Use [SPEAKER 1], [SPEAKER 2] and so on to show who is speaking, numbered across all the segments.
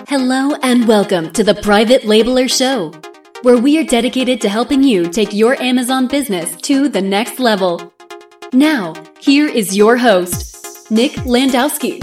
[SPEAKER 1] Hello and welcome to the Private Labeler Show, where we are dedicated to helping you take your Amazon business to the next level. Now, here is your host, Nick Landowski.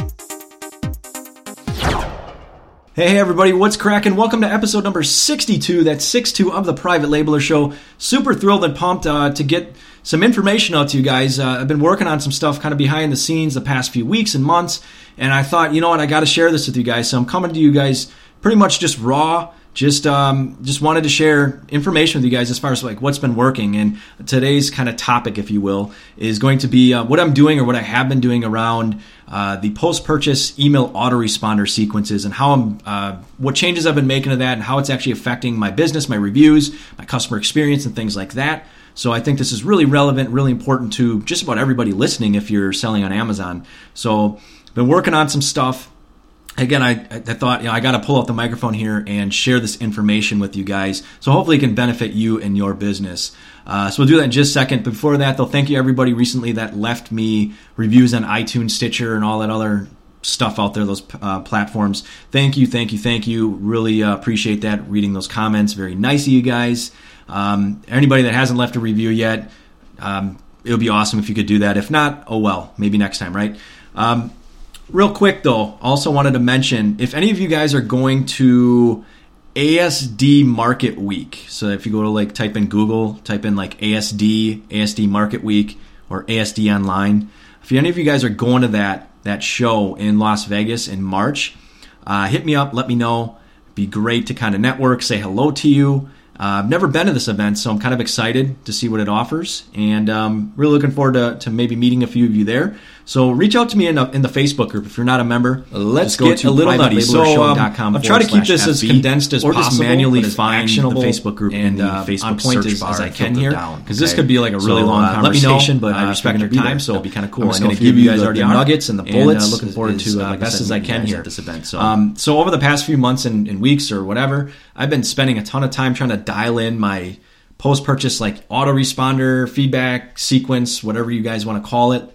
[SPEAKER 2] Hey everybody, what's cracking? Welcome to episode number 62, that's 62 of the Private Labeler Show. Super thrilled and pumped to get some information out to you guys. I've been working on some stuff kind of behind the scenes the past few weeks and months, and I thought, you know what, I got to share this with you guys. So I'm coming to you guys pretty much just raw, just wanted to share information with you guys as far as like what's been working. And today's kind of topic, if you will, is going to be what I'm doing or what I have been doing around the post-purchase email autoresponder sequences and how what changes I've been making to that and how it's actually affecting my business, my reviews, my customer experience, and things like that. So I think this is really relevant, really important to just about everybody listening if you're selling on Amazon. So been working on some stuff. Again, I thought, I got to pull out the microphone here and share this information with you guys. So hopefully it can benefit you and your business. So we'll do that in just a second. Before that, though, thank you everybody recently that left me reviews on iTunes, Stitcher, and all that other stuff out there, those platforms. Thank you. Really appreciate that, reading those comments. Very nice of you guys. Anybody that hasn't left a review yet, it would be awesome if you could do that. If not, oh well, maybe next time, right? Real quick, though, also wanted to mention, if any of you guys are going to ASD Market Week, so if you go to type in Google, type in ASD Market Week, or ASD Online, if any of you guys are going to that show in Las Vegas in March, hit me up, let me know. It'd be great to kind of network, say hello to you. I've never been to this event, so I'm kind of excited to see what it offers, and really looking forward to maybe meeting a few of you there. So reach out to me in the Facebook group if you're not a member. Let's get a little nutty. So I'm trying to keep this as condensed as possible, just manually find the Facebook group in the Facebook search bar as I can here, because this could be like a really long conversation, but I respect your time, so it'll be kind of cool. I'm just going to give you guys already the nuggets and the bullets. Looking forward to the best as I can here at this event. So over the past few months and weeks or whatever, I've been spending a ton of time trying to dial in my post-purchase autoresponder feedback sequence, whatever you guys want to call it,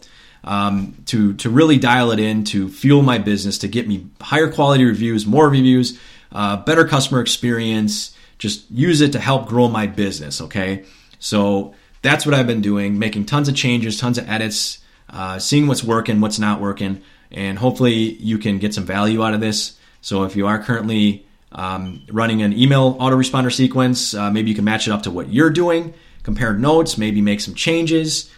[SPEAKER 2] to really dial it in, to fuel my business, to get me higher quality reviews, more reviews, better customer experience, just use it to help grow my business, okay? So that's what I've been doing, making tons of changes, tons of edits, seeing what's working, what's not working, and hopefully you can get some value out of this. So if you are currently running an email autoresponder sequence, maybe you can match it up to what you're doing, compare notes, maybe make some changes,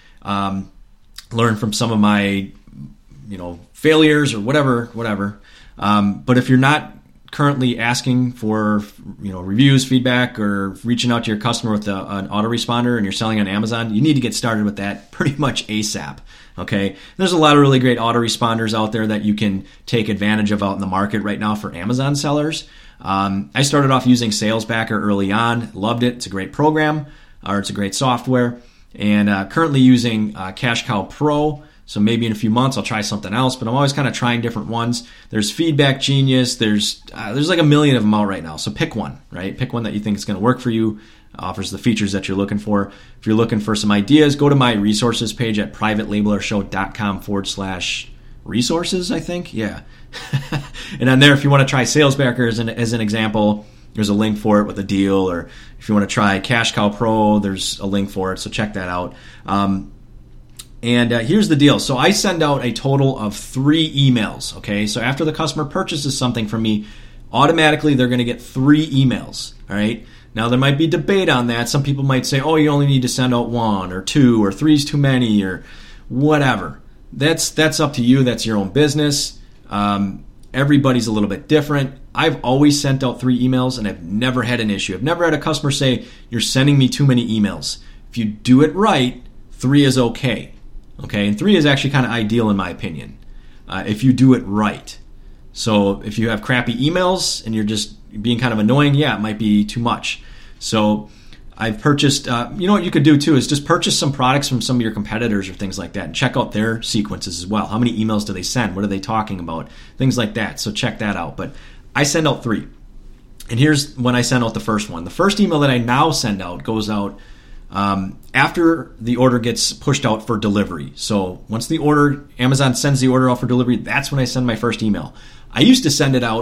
[SPEAKER 2] learn from some of my failures or whatever. But if you're not currently asking for reviews, feedback, or reaching out to your customer with an autoresponder and you're selling on Amazon, you need to get started with that pretty much ASAP. Okay, there's a lot of really great autoresponders out there that you can take advantage of out in the market right now for Amazon sellers. I started off using SalesBacker early on, loved it. It's a great program, or it's a great software, and currently using Cash Cow Pro. So maybe in a few months I'll try something else, but I'm always kind of trying different ones. There's Feedback Genius. There's like a million of them out right now. So pick one, right? Pick one that you think is going to work for you, offers the features that you're looking for. If you're looking for some ideas, go to my resources page at privatelabelershow.com/resources, I think. Yeah. And on there, if you want to try SalesBacker as an example, there's a link for it with a deal. Or if you want to try Cash Cow Pro, there's a link for it. So check that out. And here's the deal. So I send out a total of 3 emails. Okay. So after the customer purchases something from me, automatically they're going to get 3 emails. All right. Now there might be debate on that. Some people might say, oh, you only need to send out 1 or 2 or 3 is too many or whatever. That's up to you. That's your own business. Everybody's a little bit different. I've always sent out 3 emails and I've never had an issue. I've never had a customer say, you're sending me too many emails. If you do it right, 3 is okay. Okay, and 3 is actually kind of ideal in my opinion, if you do it right. So if you have crappy emails and you're just being kind of annoying, yeah, it might be too much. So I've purchased, what you could do too is just purchase some products from some of your competitors or things like that and check out their sequences as well. How many emails do they send? What are they talking about? Things like that. So check that out. But I send out 3. And here's when I send out the first one. The first email that I now send out goes out after the order gets pushed out for delivery. So once Amazon sends the order out for delivery, that's when I send my first email. I used to send it out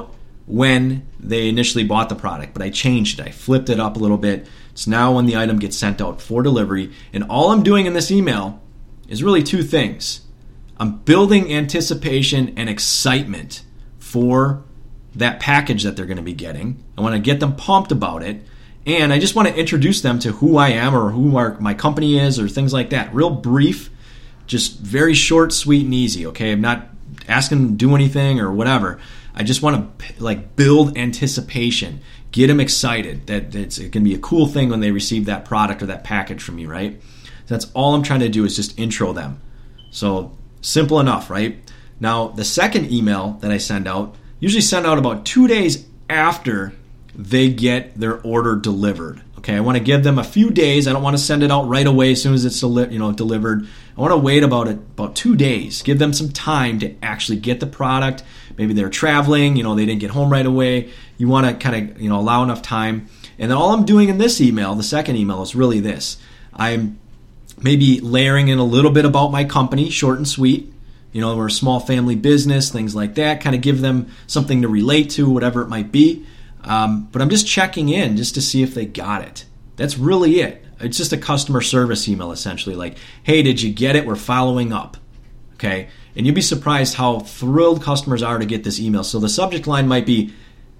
[SPEAKER 2] when they initially bought the product, but I changed it. I flipped it up a little bit. It's now when the item gets sent out for delivery. And all I'm doing in this email is really two things. I'm building anticipation and excitement for that package that they're going to be getting. I want to get them pumped about it. And I just want to introduce them to who I am or who my company is or things like that. Real brief, just very short, sweet, and easy, okay? I'm not asking them to do anything or whatever. I just want to build anticipation, get them excited that it's going to be a cool thing when they receive that product or that package from me, right? So that's all I'm trying to do is just intro them. So simple enough, right? Now, the second email that I send out, usually send out about 2 days after they get their order delivered. Okay, I want to give them a few days. I don't want to send it out right away as soon as it's delivered. I want to wait about 2 days. Give them some time to actually get the product. Maybe they're traveling. They didn't get home right away. You want to kind of allow enough time. And then all I'm doing in this email, the second email, is really this. I'm maybe layering in a little bit about my company, short and sweet. We're a small family business, things like that. Kind of give them something to relate to, whatever it might be. But I'm just checking in just to see if they got it. That's really it. It's just a customer service email, essentially. Like, hey, did you get it? We're following up. Okay? And you'd be surprised how thrilled customers are to get this email. So the subject line might be,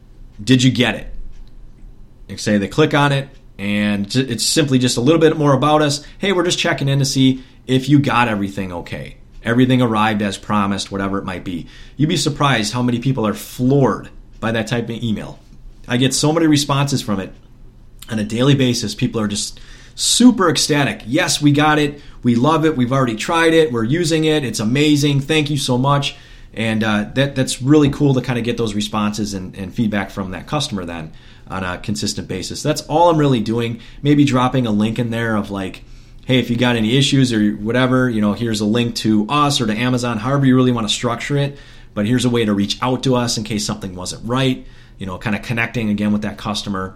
[SPEAKER 2] did you get it? And say they click on it, and it's simply just a little bit more about us. Hey, we're just checking in to see if you got everything okay. Everything arrived as promised, whatever it might be. You'd be surprised how many people are floored by that type of email. I get so many responses from it on a daily basis. People are just super ecstatic. Yes, we got it. We love it. We've already tried it. We're using it. It's amazing. Thank you so much. And that's really cool to kind of get those responses and feedback from that customer then on a consistent basis. That's all I'm really doing. Maybe dropping a link in there of like, hey, if you got any issues or whatever, here's a link to us or to Amazon, however you really want to structure it. But here's a way to reach out to us in case something wasn't right. Kind of connecting again with that customer.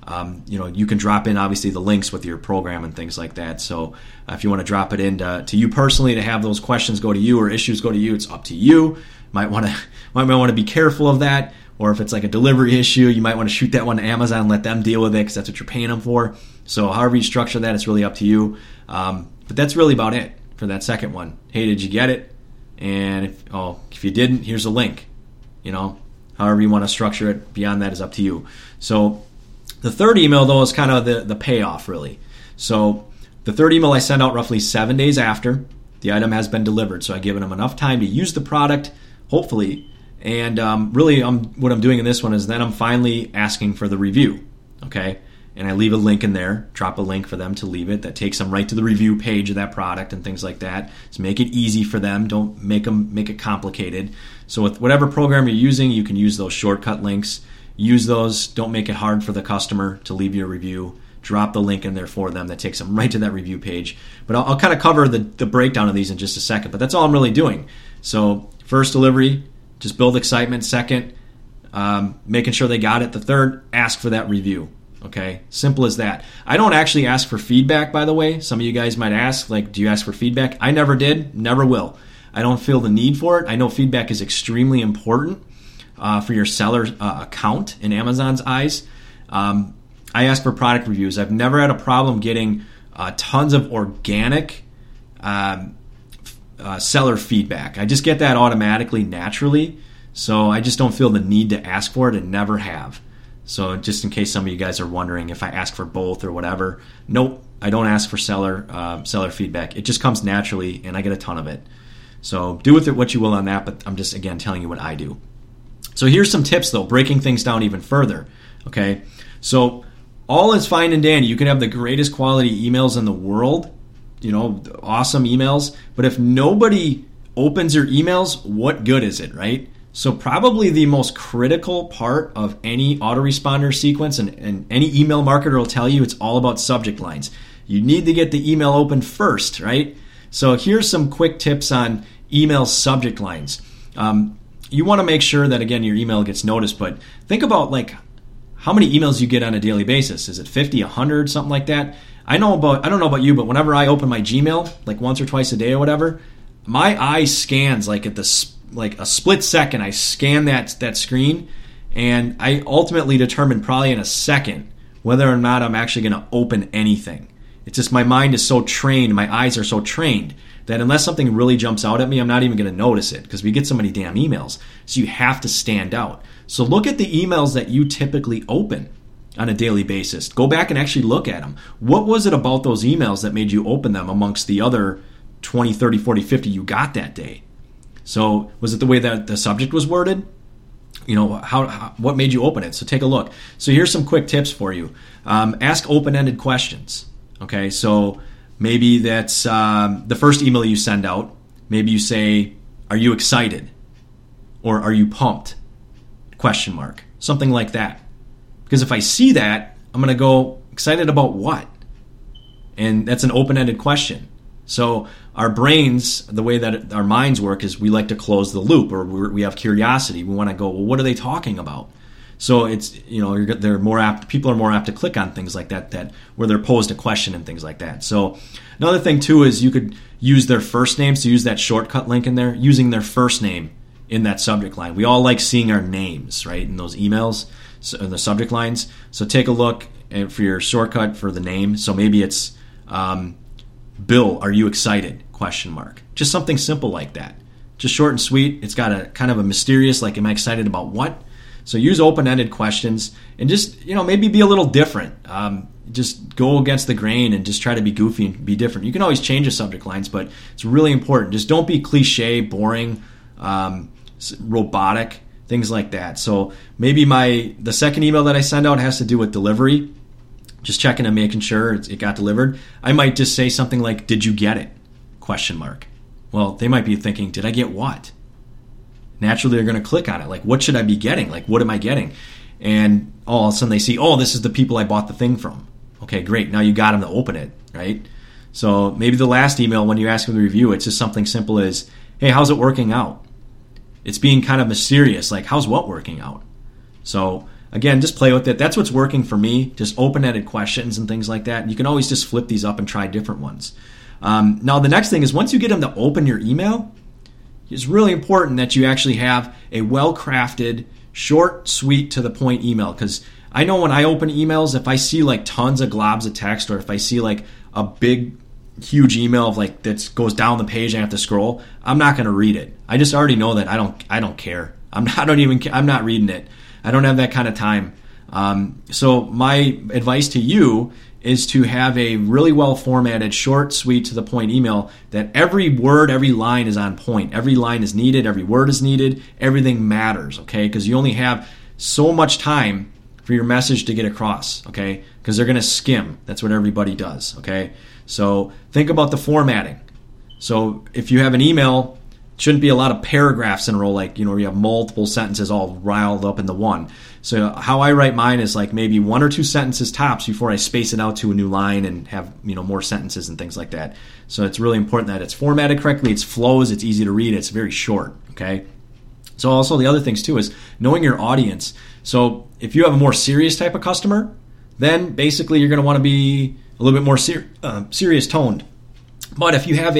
[SPEAKER 2] You can drop in obviously the links with your program and things like that. So if you want to drop it in to you personally to have those questions go to you or issues go to you, it's up to you. Might want to be careful of that. Or if it's like a delivery issue, you might want to shoot that one to Amazon and let them deal with it because that's what you're paying them for. So however you structure that, it's really up to you. But that's really about it for that second one. Hey, did you get it? And if you didn't, here's a link. However you want to structure it, beyond that is up to you. So the third email, though, is kind of the payoff, really. So the third email I send out roughly 7 days after the item has been delivered. So I've given them enough time to use the product, hopefully. And what I'm doing in this one is then I'm finally asking for the review, okay? And I leave a link in there, drop a link for them to leave it. That takes them right to the review page of that product and things like that. So make it easy for them. Don't make it complicated. So with whatever program you're using, you can use those shortcut links. Use those. Don't make it hard for the customer to leave you a review. Drop the link in there for them. That takes them right to that review page. But I'll kind of cover the breakdown of these in just a second. But that's all I'm really doing. So first, delivery, just build excitement. Second, making sure they got it. The third, ask for that review. Okay, simple as that. I don't actually ask for feedback, by the way. Some of you guys might ask, do you ask for feedback? I never did, never will. I don't feel the need for it. I know feedback is extremely important for your seller account in Amazon's eyes. I ask for product reviews. I've never had a problem getting tons of organic seller feedback. I just get that automatically, naturally. So I just don't feel the need to ask for it and never have. So just in case some of you guys are wondering if I ask for both or whatever, nope, I don't ask for seller feedback. It just comes naturally, and I get a ton of it. So do with it what you will on that, but I'm just, again, telling you what I do. So here's some tips, though, breaking things down even further. Okay, so all is fine and dandy. You can have the greatest quality emails in the world, awesome emails, but if nobody opens your emails, what good is it, right? So probably the most critical part of any autoresponder sequence, and any email marketer will tell you, it's all about subject lines. You need to get the email open first, right? So here's some quick tips on email subject lines. You want to make sure that, again, your email gets noticed, but think about how many emails you get on a daily basis. Is it 50, 100, something like that? I don't know about you, but whenever I open my Gmail, once or twice a day or whatever, my eye scans at a split second. I scan that screen, And I ultimately determined probably in a second whether or not I'm actually going to open anything. It's just my mind is so trained, my eyes are so trained that unless something really jumps out at me, I'm not even going to notice it because we get so many damn emails. So you have to stand out. So look at the emails that you typically open on a daily basis. Go back and actually look at them. What was it about those emails that made you open them amongst the other 20, 30, 40, 50 you got that day? So was it the way that the subject was worded? You know, what made you open it? So take a look. So here's some quick tips for you. Ask open-ended questions. Okay, so maybe that's the first email you send out. Maybe you say, "Are you excited?" Or "Are you pumped?" ? Something like that. Because if I see that, I'm going to go, excited about what? And that's an open-ended question. So our brains, the way that our minds work is we like to close the loop, or we have curiosity. We want to go, well, what are they talking about? So it's, you know, they're more apt. People are more apt to click on things like that where they're posed a question and things like that. So another thing too is you could use their first name. So use that shortcut link in there, using their first name in that subject line. We all like seeing our names, right, in those emails, in the subject lines. So take a look for your shortcut for the name. So maybe it's Bill, are you excited? ? Just something simple like that. Just short and sweet. It's got a kind of a mysterious, like, am I excited about what? So use open-ended questions and just, you know, maybe be a little different. Just go against the grain and just try to be goofy and be different. You can always change the subject lines, but it's really important. Just don't be cliche, boring, robotic, things like that. So maybe the second email that I send out has to do with delivery. Just checking and making sure it got delivered. I might just say something like, "Did you get it?" ? Well, they might be thinking, did I get what? Naturally, they're going to click on it. Like, what should I be getting? Like, what am I getting? And all of a sudden they see, oh, this is the people I bought the thing from. Okay, great. Now you got them to open it, right? So maybe the last email, when you ask them to review, it's just something simple as, hey, how's it working out? It's being kind of mysterious, like, how's what working out? So again, just play with it. That's what's working for me, just open-ended questions and things like that. You can always just flip these up and try different ones. Now, the next thing is once you get them to open your email, it's really important that you actually have a well-crafted, short, sweet, to-the-point email. Because I know when I open emails, if I see like tons of globs of text, or if I see like a big, huge email of like that goes down the page and I have to scroll, I'm not going to read it. I just already know that I don't care. I'm not reading it. I don't have that kind of time. So my advice to you is to have a really well formatted, short, sweet, to the point email that every word, every line is on point. Every line is needed. Every word is needed. Everything matters, okay? Because you only have so much time for your message to get across, okay? Because they're going to skim. That's what everybody does, okay? So think about the formatting. So if you have an email, it shouldn't be a lot of paragraphs in a row, like, you know, you have multiple sentences all riled up into one. So how I write mine is like maybe 1 or 2 sentences tops before I space it out to a new line and have, you know, more sentences and things like that. So it's really important that it's formatted correctly, it flows, it's easy to read, it's very short, okay? So also the other things too is knowing your audience. So if you have a more serious type of customer, then basically you're going to want to be a little bit more serious toned. But if you have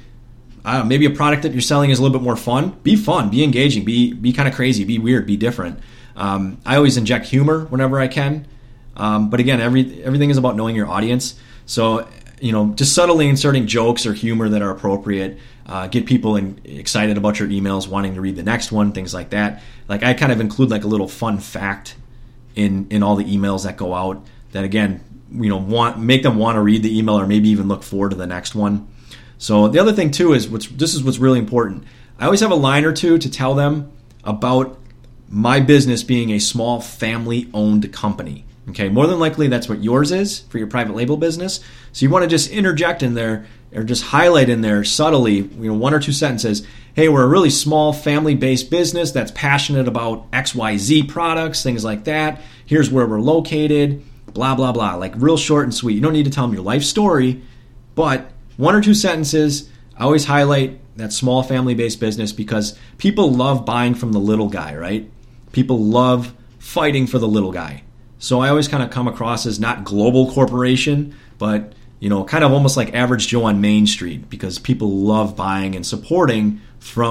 [SPEAKER 2] maybe a product that you're selling is a little bit more fun, be engaging, be kind of crazy, be weird, be different. I always inject humor whenever I can. But again, everything is about knowing your audience. So, you know, just subtly inserting jokes or humor that are appropriate, get people excited about your emails, wanting to read the next one, things like that. Like I kind of include like a little fun fact in all the emails that go out that, again, you know, make them want to read the email or maybe even look forward to the next one. So the other thing too is this is what's really important. I always have a line or two to tell them about my business being a small family-owned company. Okay, more than likely that's what yours is for your private label business. So you want to just interject in there or just highlight in there subtly, you know, 1 or 2 sentences. Hey, we're a really small family-based business that's passionate about XYZ products, things like that. Here's where we're located, blah, blah, blah. Like real short and sweet. You don't need to tell them your life story, but 1 or 2 sentences. I always highlight that small family-based business because people love buying from the little guy, right? People love fighting for the little guy. So I always kind of come across as not global corporation, but, you know, kind of almost like average Joe on Main Street because people love buying and supporting from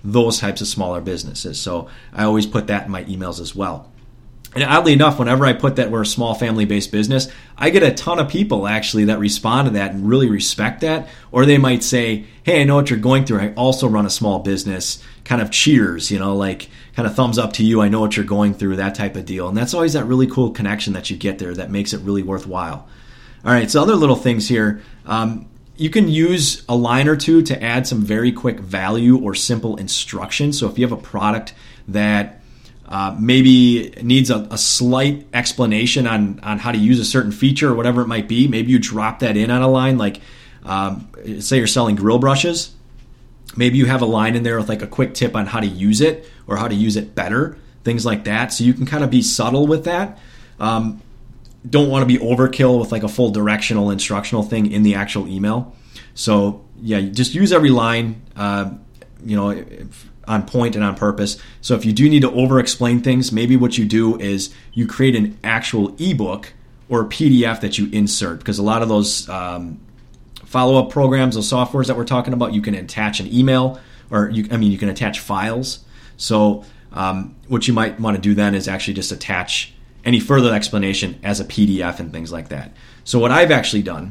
[SPEAKER 2] those types of smaller businesses. So I always put that in my emails as well. And oddly enough, whenever I put that we're a small family-based business, I get a ton of people actually that respond to that and really respect that. Or they might say, hey, I know what you're going through. I also run a small business. Kind of cheers, like kind of thumbs up to you. I know what you're going through, that type of deal. And that's always that really cool connection that you get there that makes it really worthwhile. All right, so other little things here. You can use a line or two to add some very quick value or simple instructions. So if you have a product that maybe needs a slight explanation on how to use a certain feature or whatever it might be, maybe you drop that in on a line. Like say you're selling grill brushes. Maybe you have a line in there with like a quick tip on how to use it or how to use it better, things like that. So you can kind of be subtle with that. Don't want to be overkill with like a full directional instructional thing in the actual email. So yeah, just use every line, on point and on purpose. So if you do need to over explain things, maybe what you do is you create an actual ebook or a PDF that you insert, because a lot of those follow-up programs, those softwares that we're talking about, you can attach an email or you can attach files. So what you might want to do then is actually just attach any further explanation as a PDF and things like that. So what I've actually done,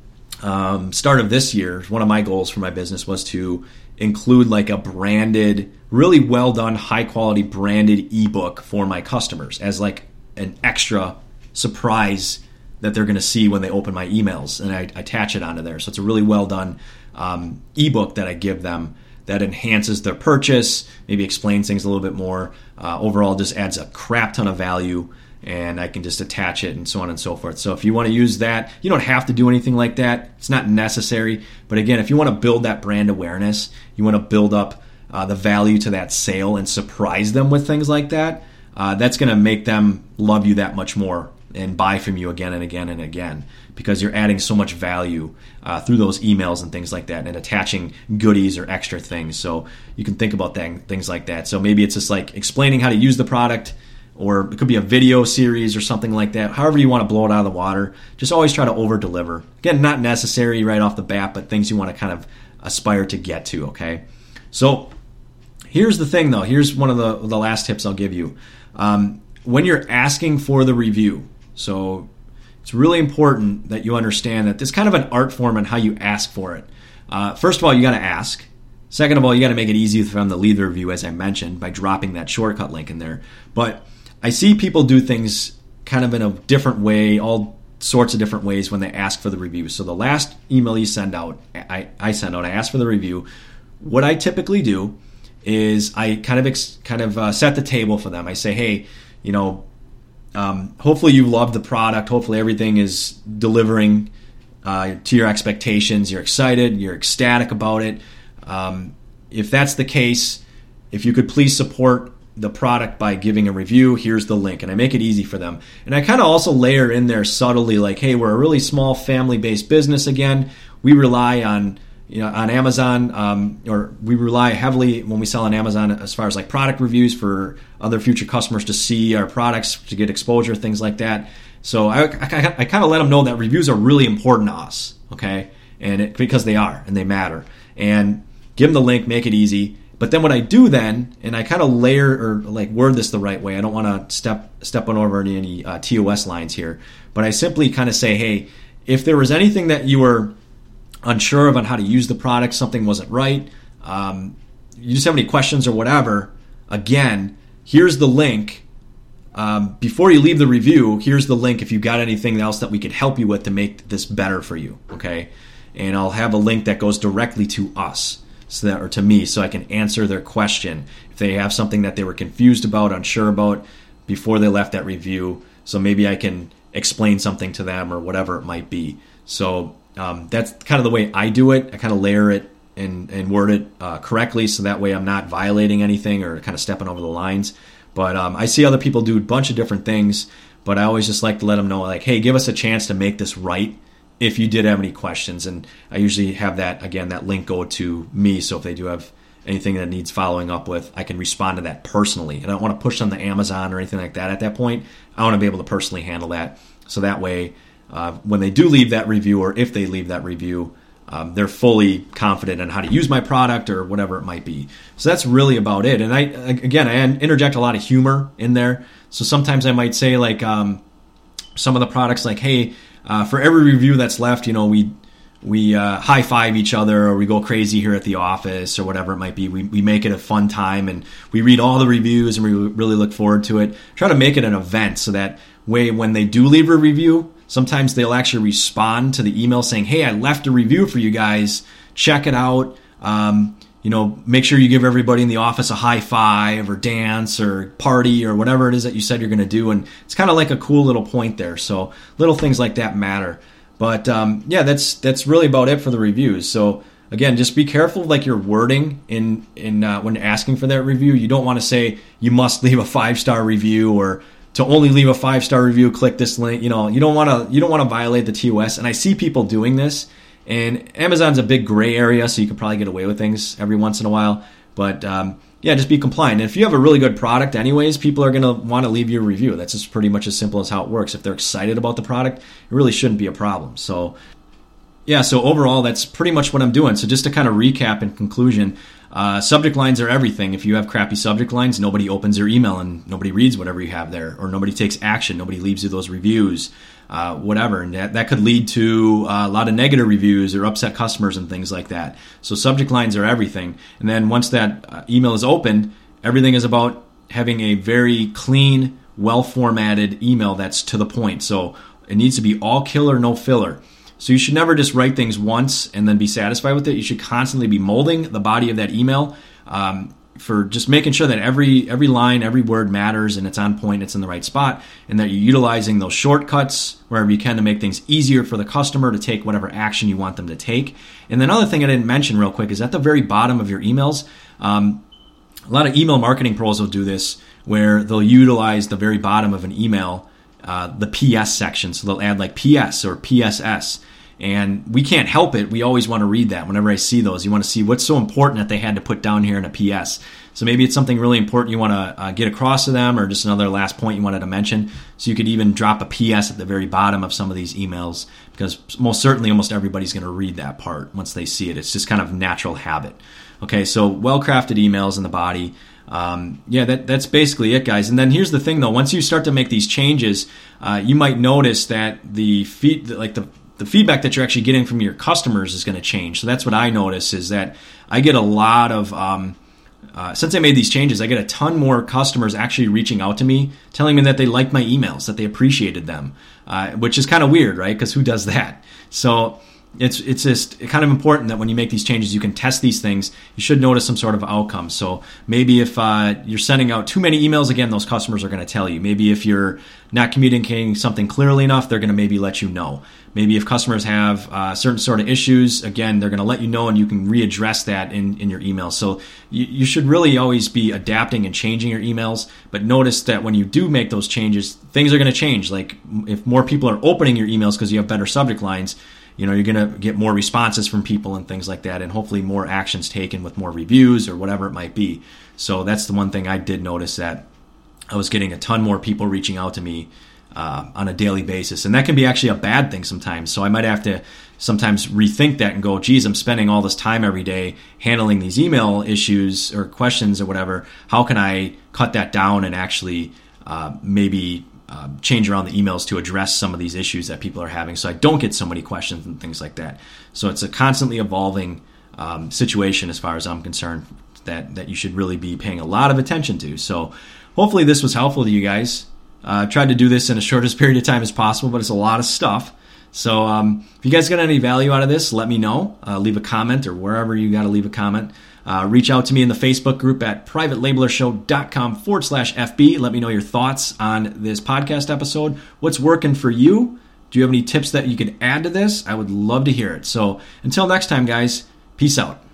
[SPEAKER 2] start of this year, one of my goals for my business was to include like a branded, really well done, high quality branded ebook for my customers as like an extra surprise that they're going to see when they open my emails, and I attach it onto there. So it's a really well done ebook that I give them that enhances their purchase, maybe explains things a little bit more. Overall, just adds a crap ton of value, and I can just attach it and so on and so forth. So if you want to use that, you don't have to do anything like that. It's not necessary. But again, if you want to build that brand awareness, you want to build up the value to that sale and surprise them with things like that, that's going to make them love you that much more and buy from you again and again and again, because you're adding so much value through those emails and things like that, and attaching goodies or extra things. So you can think about things like that. So maybe it's just like explaining how to use the product, or it could be a video series or something like that. However you want to blow it out of the water, just always try to over-deliver. Again, not necessary right off the bat, but things you want to kind of aspire to get to, okay? So here's the thing, though. Here's one of the last tips I'll give you. When you're asking for the review, so it's really important that you understand that there's kind of an art form on how you ask for it. First of all, you got to ask. Second of all, you got to make it easy for them to leave the review, as I mentioned, by dropping that shortcut link in there. But I see people do things kind of in a different way, all sorts of different ways when they ask for the review. So the last email you send out, I ask for the review. What I typically do is I kind of set the table for them. I say, hey, hopefully you love the product. Hopefully everything is delivering to your expectations. You're excited. You're ecstatic about it. If that's the case, if you could please support the product by giving a review, here's the link. And I make it easy for them. And I kind of also layer in there subtly like, hey, we're a really small family-based business again. We rely on Amazon, or we rely heavily when we sell on Amazon as far as like product reviews for other future customers to see our products, to get exposure, things like that. So I kind of let them know that reviews are really important to us, okay? And because they are, and they matter. And give them the link, make it easy. But then what I do then, and I kind of layer or like word this the right way. I don't want to step on over any TOS lines here. But I simply kind of say, hey, if there was anything that you were unsure of on how to use the product, something wasn't right, you just have any questions or whatever, again, here's the link. Before you leave the review, here's the link if you've got anything else that we could help you with to make this better for you, okay? And I'll have a link that goes directly to us, or to me, so I can answer their question if they have something that they were confused about, unsure about before they left that review. So maybe I can explain something to them or whatever it might be. So that's kind of the way I do it. I kind of layer it and word it correctly, so that way I'm not violating anything or kind of stepping over the lines. But I see other people do a bunch of different things, but I always just like to let them know, like, hey, give us a chance to make this right if you did have any questions. And I usually have that link go to me, so if they do have anything that needs following up with, I can respond to that personally. And I don't want to push them to Amazon or anything like that at that point. I want to be able to personally handle that, so that way when they do leave that review, or if they leave that review, they're fully confident in how to use my product or whatever it might be. So that's really about it. And I interject a lot of humor in there. So sometimes I might say like some of the products like, hey, for every review that's left, we high five each other, or we go crazy here at the office, or whatever it might be. We make it a fun time, and we read all the reviews, and we really look forward to it. Try to make it an event so that way when they do leave a review, sometimes they'll actually respond to the email saying, hey, I left a review for you guys. Check it out. Make sure you give everybody in the office a high five or dance or party or whatever it is that you said you're going to do. And it's kind of like a cool little point there. So little things like that matter. But that's really about it for the reviews. So again, just be careful like your wording in when you're asking for that review. You don't want to say you must leave a 5-star review, or to only leave a 5-star review, click this link. You don't want to violate the TOS. And I see people doing this, and Amazon's a big gray area, so you can probably get away with things every once in a while. But just be compliant. And if you have a really good product anyways, people are going to want to leave you a review. That's just pretty much as simple as how it works. If they're excited about the product, it really shouldn't be a problem. So overall, that's pretty much what I'm doing. So just to kind of recap in conclusion, subject lines are everything. If you have crappy subject lines, nobody opens your email and nobody reads whatever you have there, or nobody takes action. Nobody leaves you those reviews, whatever. And that could lead to a lot of negative reviews or upset customers and things like that. So subject lines are everything. And then once that email is opened, everything is about having a very clean, well-formatted email that's to the point. So it needs to be all killer, no filler. So you should never just write things once and then be satisfied with it. You should constantly be molding the body of that email for just making sure that every line, every word matters, and it's on point, it's in the right spot, and that you're utilizing those shortcuts wherever you can to make things easier for the customer to take whatever action you want them to take. And then another thing I didn't mention real quick is at the very bottom of your emails, a lot of email marketing pros will do this, where they'll utilize the very bottom of an email, the PS section. So they'll add like PS or PSS. And we can't help it. We always want to read that. Whenever I see those, you want to see what's so important that they had to put down here in a PS. So maybe it's something really important you want to get across to them, or just another last point you wanted to mention. So you could even drop a PS at the very bottom of some of these emails, because most certainly almost everybody's going to read that part once they see it. It's just kind of natural habit. Okay, so well-crafted emails in the body. That's basically it, guys. And then here's the thing, though. Once you start to make these changes, you might notice that the feedback that you're actually getting from your customers is going to change. So that's what I notice, is that I get a lot of, since I made these changes, I get a ton more customers actually reaching out to me, telling me that they liked my emails, that they appreciated them, which is kind of weird, right? Because who does that? So it's just kind of important that when you make these changes, you can test these things. You should notice some sort of outcome. So maybe if you're sending out too many emails, again, those customers are going to tell you. Maybe if you're not communicating something clearly enough, they're going to maybe let you know. Maybe if customers have certain sort of issues, again, they're going to let you know, and you can readdress that in your emails. So you should really always be adapting and changing your emails. But notice that when you do make those changes, things are going to change. Like if more people are opening your emails because you have better subject lines, you're going to get more responses from people and things like that, and hopefully more actions taken with more reviews or whatever it might be. So that's the one thing I did notice, that I was getting a ton more people reaching out to me on a daily basis. And that can be actually a bad thing sometimes. So I might have to sometimes rethink that and go, geez, I'm spending all this time every day handling these email issues or questions or whatever. How can I cut that down and actually maybe change around the emails to address some of these issues that people are having, so I don't get so many questions and things like that. So it's a constantly evolving situation as far as I'm concerned, that you should really be paying a lot of attention to. So hopefully this was helpful to you guys. Tried to do this in the shortest period of time as possible, but it's a lot of stuff. So if you guys got any value out of this, let me know. Leave a comment, or wherever you got to leave a comment. Reach out to me in the Facebook group at privatelabelershow.com/FB. Let me know your thoughts on this podcast episode. What's working for you? Do you have any tips that you could add to this? I would love to hear it. So until next time, guys, peace out.